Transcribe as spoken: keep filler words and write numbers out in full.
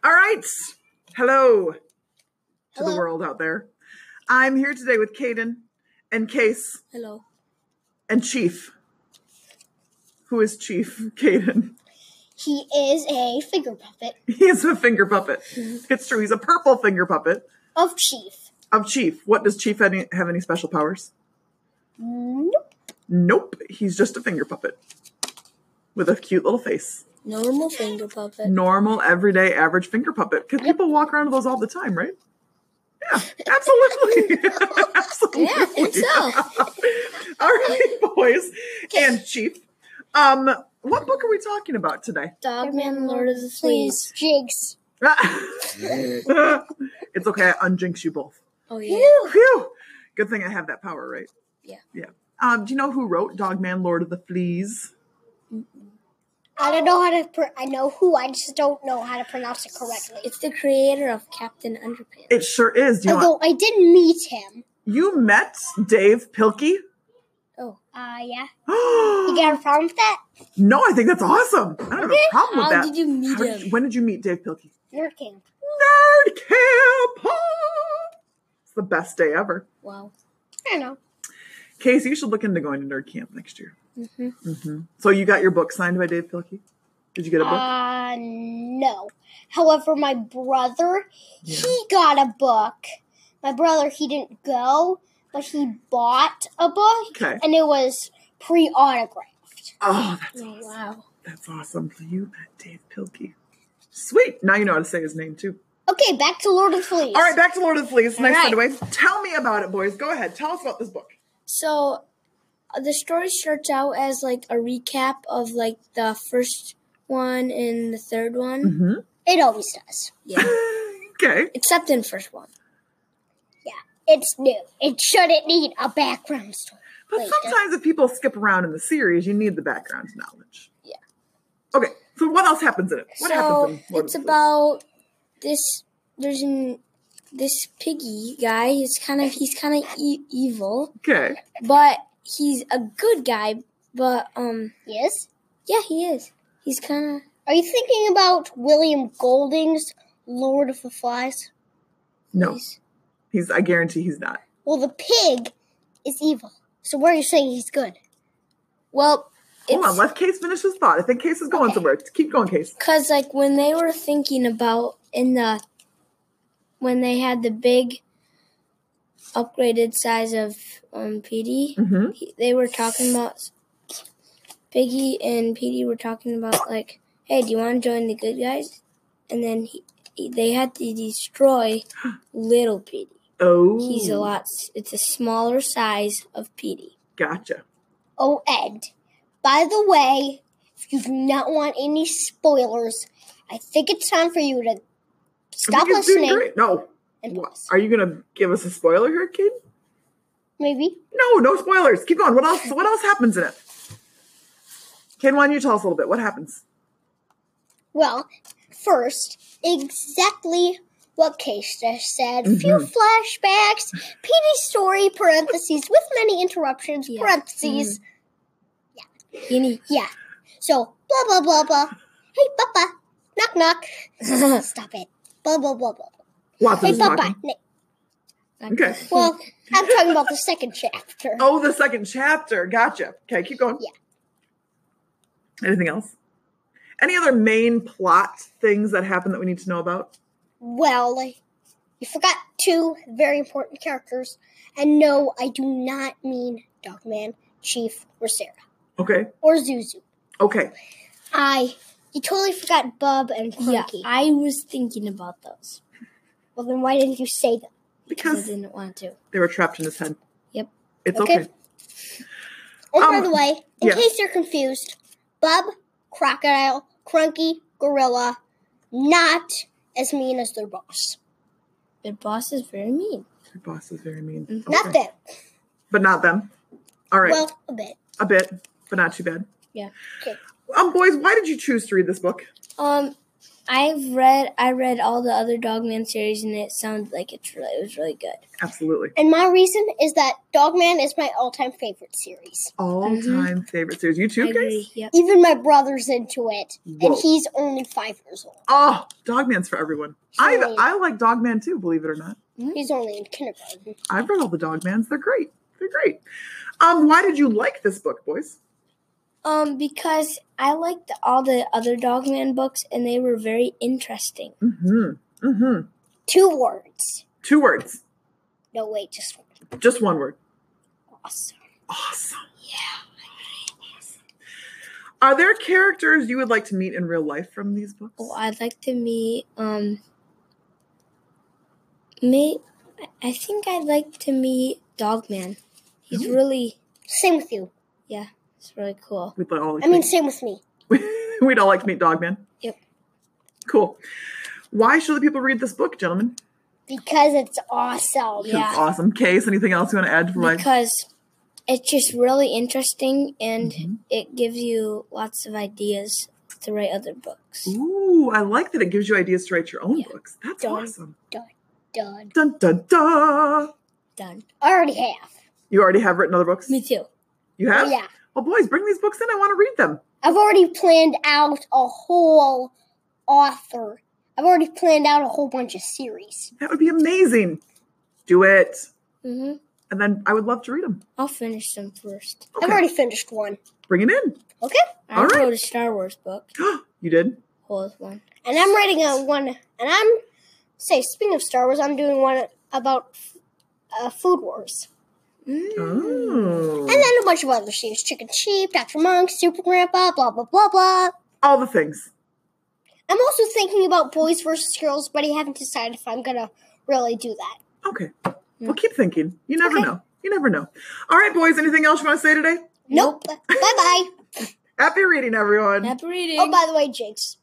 All right. Hello to Hello. the world out there. I'm here today with Caden and Case. Hello. And Chief. Who is Chief? Caden. He is a finger puppet. He is a finger puppet. It's true. He's a purple finger puppet. Of Chief. Of Chief. What, does Chief have any, have any special powers? Nope. Nope. He's just a finger puppet. With a cute little face. Normal finger puppet. Normal, everyday, average finger puppet. Because Yep. people walk around with those all the time, right? Yeah, absolutely. Absolutely. Yeah, I think so. All right, boys and Chief. Um, what book are we talking about today? Dogman, Lord of the Fleas. Jigs. It's okay. I unjinx you both. Oh, yeah. Phew. Good thing I have that power, right? Yeah. Yeah. Um, do you know who wrote Dogman, Lord of the Fleas? I don't know how to. Pr- I know who. I just don't know how to pronounce it correctly. It's the creator of Captain Underpants. It sure is. Do you Although want, I did meet him. you met Dave Pilkey? Oh. Uh, yeah. You got a problem with that? No, I think that's awesome. I don't have a problem with How that. did you meet How did him? you- when did you meet Dave Pilkey? Nerd King. Nerd Camp! It's the best day ever. Wow. I know. Casey, you should look into going to Nerd Camp next year. Mm-hmm. Mm-hmm. So you got your book signed by Dave Pilkey? Did you get a book? Uh, no. However, my brother, Yeah. he got a book. My brother, he didn't go, but he bought a book, Okay. and it was pre-autographed. Oh, that's Oh, awesome. wow. That's awesome. You met Dave Pilkey. Sweet. Now you know how to say his name, too. Okay, back to Lord of the Fleas. All right, back to Lord of the Fleas. Nice All right. away. Tell me about it, boys. Go ahead. Tell us about this book. So, uh, the story starts out as like a recap of like the first one and the third one. Mm-hmm. It always does. Yeah. Okay. Except in the first one. It's new. It shouldn't need a background story. But Wait, sometimes if people skip around in the series, you need the background knowledge. Yeah. Okay. So what else happens in it? What so, happens in Lord it's of the Fleas? about this, there's an, this piggy guy. He's kind of, he's kind of e- evil, Okay. but he's a good guy. But, um, Yes? yeah, he is. He's kind of, Are you thinking about William Golding's Lord of the Flies? No. He's. I guarantee he's not. Well, the pig is evil. So where are you saying he's good? well, Hold on. it's Let Case finish his thought. I think Case is going Okay. somewhere. Keep going, Case. because like when they were thinking about in the, when they had the big upgraded size of um, Petey, Mm-hmm. he- they were talking about Piggy and Petey were talking about like, hey, do you want to join the good guys? And then he, he, they had to destroy little Petey. Oh. He's a lot. s- It's a smaller size of Petey. Gotcha. Oh, Ed. By the way, if you do not want any spoilers, I think it's time for you to I stop think it's doing listening great. No. and What? pause. Are you going to give us a spoiler here, kid? Maybe. No, no spoilers. Keep going. What else? What else happens in it? Ken, why don't you tell us a little bit? What happens? Well, first, exactly what Case just said. Few Mhm. flashbacks, Petey's story, parentheses, with many interruptions, Yeah. parentheses. Guinea. Yeah. So, blah, blah, blah, blah. Hey, Papa. Knock, knock. Stop it. Blah, blah, blah, blah. Lots of Hey, this Papa. talking. Na- Okay. Well, I'm talking about the second chapter. Oh, the second chapter. Gotcha. Okay, keep going. Yeah. Anything else? Any other main plot things that happen that we need to know about? Well, you forgot two very important characters. And no, I do not mean Dogman, Chief, or Sarah, Okay. or Zuzu. Okay. I, you totally forgot Bub and Yeah, Crunky. I was thinking about those Well, then why didn't you say them? because I Because didn't want to. they were trapped in his head. Yep. It's Okay. okay. And by Um, the way, in yeah. case you're confused, Bub, Crocodile, Crunky, Gorilla, not as mean as their boss. Their boss is very mean. Your boss is very mean. Mhm. Not Okay. them. But not them. All right. Well, a bit. a bit, but not too bad. Yeah. Okay. Um, boys, why did you choose to read this book? Um, I've read I read all the other Dogman series, and it sounded like it's really, it was really good. Absolutely. And my reason is that Dogman is my all-time favorite series. All-time Mm-hmm. favorite series. You too, I Case? agree. Yep. Even my brother's into it, Whoa. and he's only five years old. Oh, Dogman's for everyone. I Really? I like Dogman too, believe it or not. He's only in kindergarten. I've read all the Dogmans. They're great. They're great. Um, why did you like this book, boys? Um, because I liked all the other Dogman books, and they were very interesting. Mm-hmm. Mm-hmm. Two words. Two words. No, wait, just one. Just one word. Awesome. Awesome. Yeah. Awesome. Are there characters you would like to meet in real life from these books? Oh, I'd like to meet um. Me, I think I'd like to meet Dogman. He's Ooh. really, Same with you. yeah, it's really cool. We'd all like I mean, to same with me. meet, we'd all like to meet Dogman. Yep. Cool. Why should the people read this book, gentlemen? Because it's awesome. Yeah. It's awesome. Case, anything else you want to add to provide? Because it's just really interesting, and Mhm. it gives you lots of ideas to write other books. Ooh, I like that it gives you ideas to write your own Yeah. books. That's Done. awesome. Done. Dun dun dun. Done. I already have. You already have written other books? Me too. You have? Oh, yeah. Well, boys, bring these books in. I want to read them. I've already planned out a whole author. I've already planned out a whole bunch of series. That would be amazing. Do it. Mm-hmm. And then I would love to read them. I'll finish them first. Okay. I've already finished one. Bring it in. Okay? I All right. wrote a Star Wars book. You did? Whole one. And I'm writing a one, and I'm, say, speaking of Star Wars, I'm doing one about uh, Food Wars. Mm. Oh. And then a bunch of other series. Chicken Sheep, Doctor Monk, Super Grandpa, blah, blah, blah, blah. All the things. I'm also thinking about boys versus girls, but I haven't decided if I'm going to really do that. Okay. Well, keep thinking. You never Okay. know. You never know. All right, boys. Anything else you want to say today? Nope. Bye-bye. Happy reading, everyone. Happy reading. Oh, by the way, Jinx.